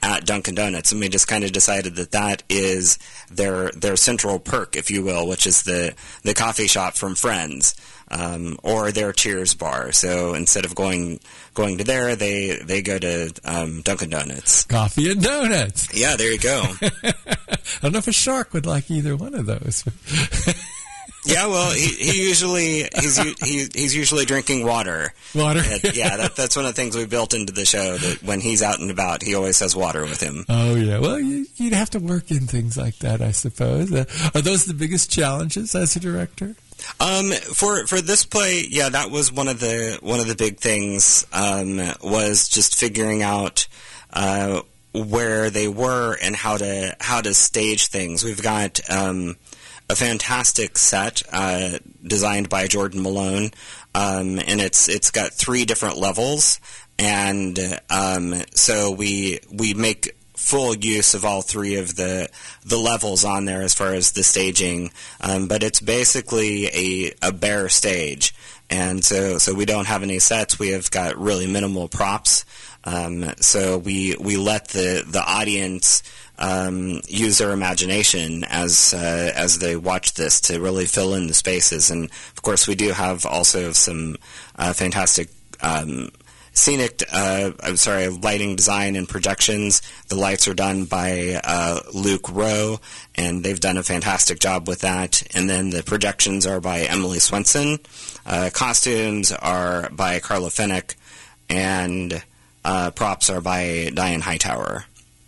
at Dunkin' Donuts, and we just kind of decided that that is their their central perk, if you will, which is the, the coffee shop from Friends, um, or their Cheers bar. So instead of going going to there, they, they go to um, Dunkin' Donuts.
Coffee and donuts.
Yeah, there you go.
I don't know if a shark would like either one of those.
Yeah, well, he, he usually he's he, he's usually drinking water.
Water.
And, yeah, that, that's one of the things we built into the show. That when he's out and about, he always has water with him.
Oh yeah. Well, you, you'd have to work in things like that, I suppose. Uh, are those the biggest challenges as a director?
Um, for for this play, yeah, that was one of the one of the big things. Um, was just figuring out uh, where they were and how to how to stage things. We've got um, a fantastic set uh, designed by Jordan Malone, um, and it's it's got three different levels, and um, so we we make full use of all three of the the levels on there as far as the staging, um, but it's basically a, a bare stage, and so so we don't have any sets. We have got really minimal props, um, so we we let the the audience um, use their imagination as uh, as they watch this to really fill in the spaces, and of course we do have also some uh, fantastic Um, Scenic, uh, I'm sorry, lighting design and projections. The lights are done by uh, Luke Rowe, and they've done a fantastic job with that. And then the projections are by Emily Swenson. Uh, costumes are by Carla Fennick, and uh, props are by Diane Hightower.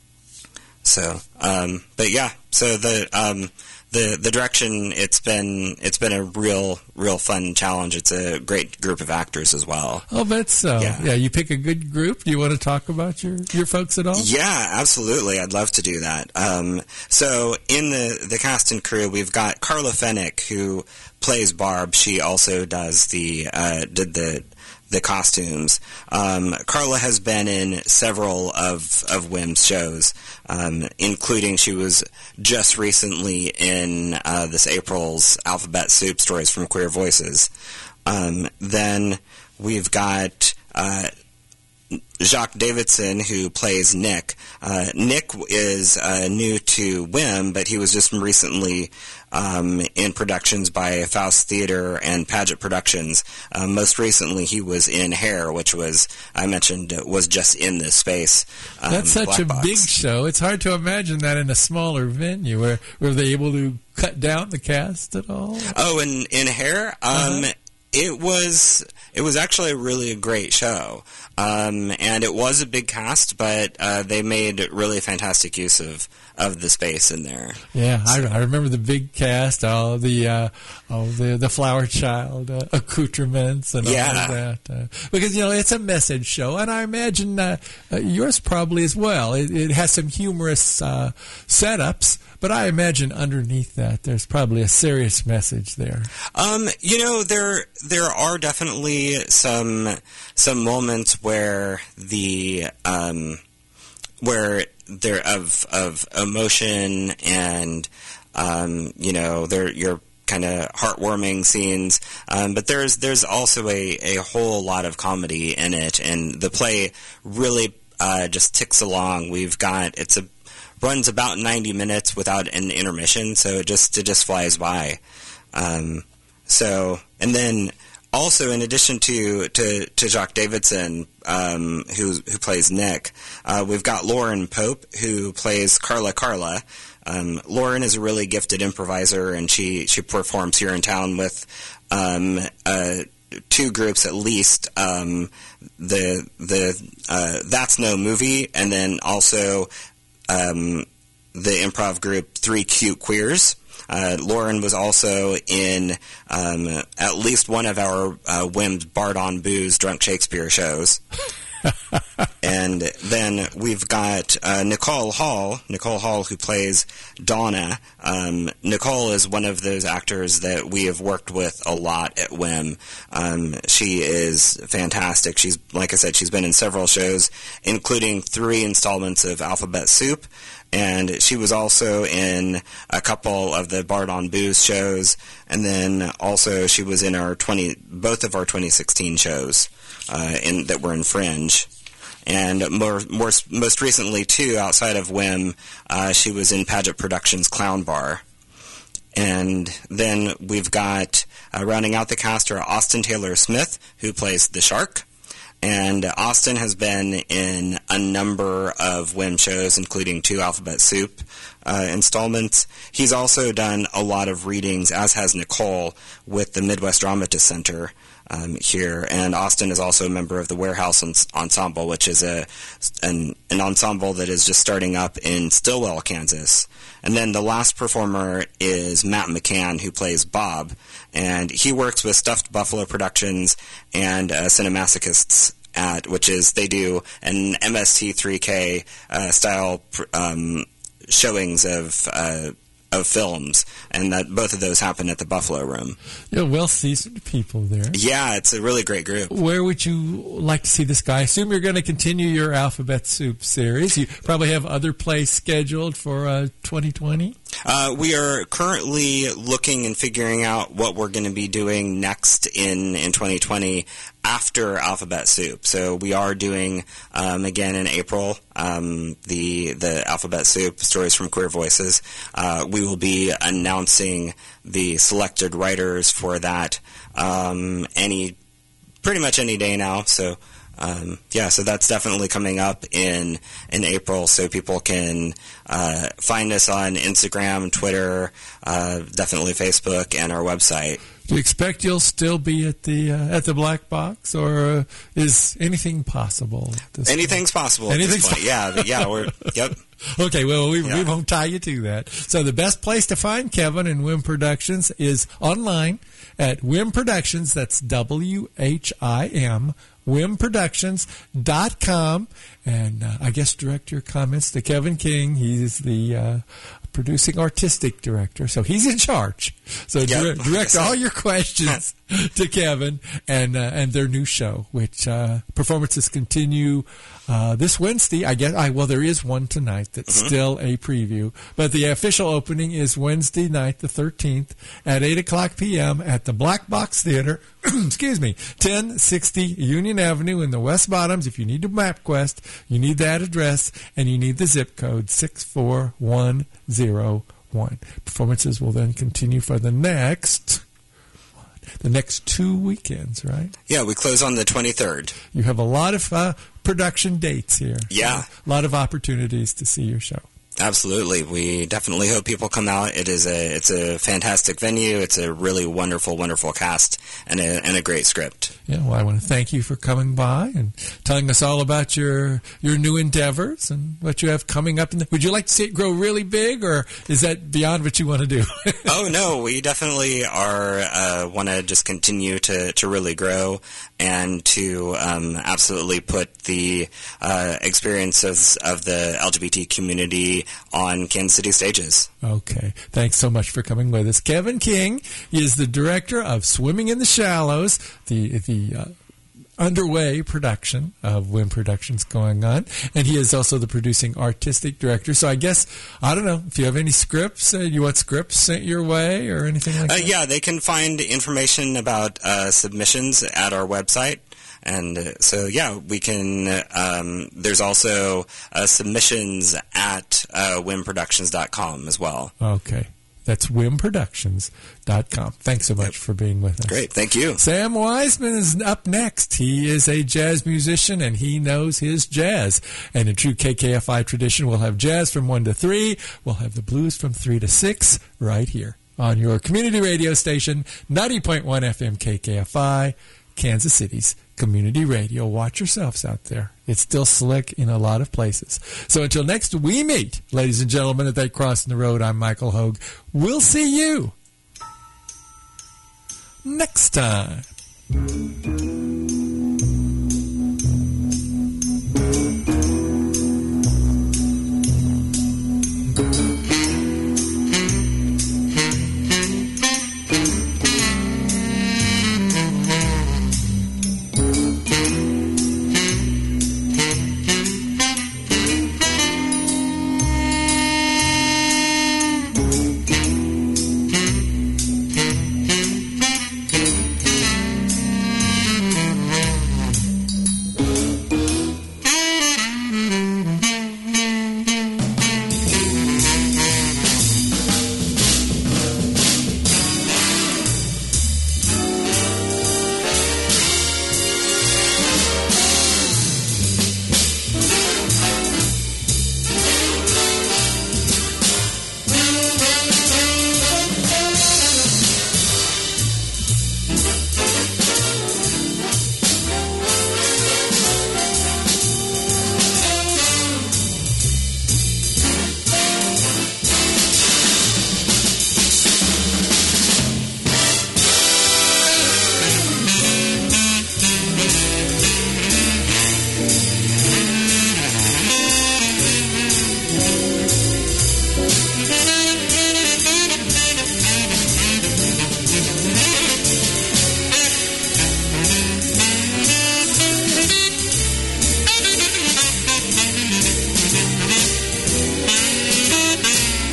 So, um, but yeah, so the um, the the direction it's been it's been a real real fun challenge. It's a great group of actors as well.
Oh, but so
Yeah.
yeah. You pick a good group. Do you want to talk about your, your folks at all?
Yeah, absolutely. I'd love to do that. Um, so in the, the cast and crew, we've got Carla Fennick, who plays Barb. She also does the uh, did the the costumes. Um, Carla has been in several of of Wim's shows, um, including she was just recently in uh, this April's Alphabet Soup Stories from Queer Voices. Um, then we've got Uh, Jacques Davidson, who plays Nick. Uh, Nick is uh, new to Wim, but he was just recently um, in productions by Faust Theater and Paget Productions. Uh, most recently, he was in Hair, which was, I mentioned, was just in this space. Um,
That's such
Black
a
Box.
big show. It's hard to imagine that in a smaller venue. Were, were they able to cut down the cast at all?
Oh, in, in Hair? Um,
Uh-huh.
It was it was actually a really great show, um, and it was a big cast, but uh, they made really fantastic use of, of the space in there.
Yeah, I, I remember the big cast, all the uh, all the the Flower Child uh, accoutrements and all
Yeah.
of that. Uh, because you know it's a message show, and I imagine uh, uh, yours probably as well. It, it has some humorous uh, setups, but I imagine underneath that there's probably a serious message there.
Um, you know, there there are definitely some some moments where the um, where there of of emotion and um, you know there you're kind of heartwarming scenes, um, but there's there's also a, a whole lot of comedy in it, and the play really uh, just ticks along. We've got it's a runs about ninety minutes without an intermission, so it just it just flies by. Um, so and then. Also, in addition to, to, to Jacques Davidson, um, who who plays Nick, uh, we've got Lauren Pope, who plays Carla Carla. Um, Lauren is a really gifted improviser, and she, she performs here in town with um, uh, two groups at least. Um, the the uh, That's No Movie, and then also um, the improv group Three Cute Queers. Uh, Lauren was also in um, at least one of our uh, Wim's Bard on Booze Drunk Shakespeare shows. And then we've got uh, Nicole Hall, Nicole Hall, who plays Donna. Um, Nicole is one of those actors that we have worked with a lot at Wim. Um, she is fantastic. She's, like I said, she's been in several shows, including three installments of Alphabet Soup. And she was also in a couple of the Bard on Booze shows, and then also she was in our twenty both of our twenty sixteen shows uh, in that were in Fringe. And more, more, most recently, too, outside of Whim, uh, she was in Paget Productions' Clown Bar. And then we've got, uh, rounding out the cast, are Austin Taylor Smith, who plays the Shark. And Austin has been in a number of Whim shows, including two Alphabet Soup uh, installments. He's also done a lot of readings, as has Nicole, with the Midwest Dramatist Center um, here. And Austin is also a member of the Warehouse Ensemble, which is a an, an ensemble that is just starting up in Stillwell, Kansas. And then the last performer is Matt McCann, who plays Bob, and he works with Stuffed Buffalo Productions and uh, Cinemasochists, at which is they do an M S T three K uh, style um, showings of uh, of films, and that both of those happen at the Buffalo Room.
Yeah, well-seasoned people there.
Yeah, it's a really great group.
Where would you like to see this guy? I assume you're going to continue your Alphabet Soup series. You probably have other plays scheduled for uh, twenty twenty?
Uh, we are currently looking and figuring out what we're going to be doing next in, in twenty twenty after Alphabet Soup. So we are doing, um, again in April, um, the the Alphabet Soup Stories from Queer Voices. Uh, we will be announcing the selected writers for that um, any pretty much any day now. So um, yeah, so that's definitely coming up in in April. So people can uh, find us on Instagram, Twitter, uh, definitely Facebook, and our website.
Do you expect you'll still be at the uh, at the Black Box, or uh, is anything possible? At this
Anything's
point?
possible.
Anything's
at this point. Yeah, yeah. We're yep.
Okay, well, we,
yeah.
we won't tie you to that. So the best place to find Kevin and Whim Productions is online at Whim Productions. That's W H I M, whim productions dot com. And uh, I guess direct your comments to Kevin King. He's the uh, producing artistic director, so he's in charge. So
yep.
dire- direct all your questions to Kevin and uh, and their new show, which uh, performances continue uh, this Wednesday. I guess. I well, there is one tonight that's mm-hmm. still a preview, but the official opening is Wednesday night, the thirteenth, at eight o'clock p.m. at the Black Box Theater. Excuse me, ten sixty Union Avenue in the West Bottoms. If you need to MapQuest, you need that address and you need the zip code six four one zero one. Performances will then continue for the next. The next two weekends, right?
Yeah, we close on the twenty-third.
You have a lot of uh, production dates here.
Yeah.
A lot of opportunities to see your show.
Absolutely. We definitely hope people come out. It is a it's a fantastic venue. It's a really wonderful, wonderful cast and a, and a great script.
Yeah, well, I want to thank you for coming by and telling us all about your your new endeavors and what you have coming up. In the, would you like to see it grow really big, or is that beyond what you want to do?
Oh, no, we definitely are uh, want to just continue to, to really grow and to um, absolutely put the uh, experiences of the L G B T community on Kansas City stages.
Okay. Thanks so much for coming with us. Kevin King is the director of Swimming in the Shallows, the the uh, underway production of Whim Productions going on, and he is also the producing artistic director. So I guess, I don't know, if you have any scripts, uh, you want scripts sent your way or anything like
uh,
that?
Yeah, they can find information about uh, submissions at our website. And uh, so, yeah, we can, um, there's also uh, submissions at uh, whim productions dot com as well.
Okay. That's whim productions dot com. Thanks so much yep. for being with us.
Great. Thank you.
Sam Wiseman is up next. He is a jazz musician, and he knows his jazz. And in true K K F I tradition, we'll have jazz from one to three. We'll have the blues from three to six right here on your community radio station, ninety point one F M K K F I, Kansas City's community radio. Watch yourselves out there. It's still slick in a lot of places. So until next we meet, ladies and gentlemen, at that crossing the road, I'm Michael Hogue. We'll see you next time.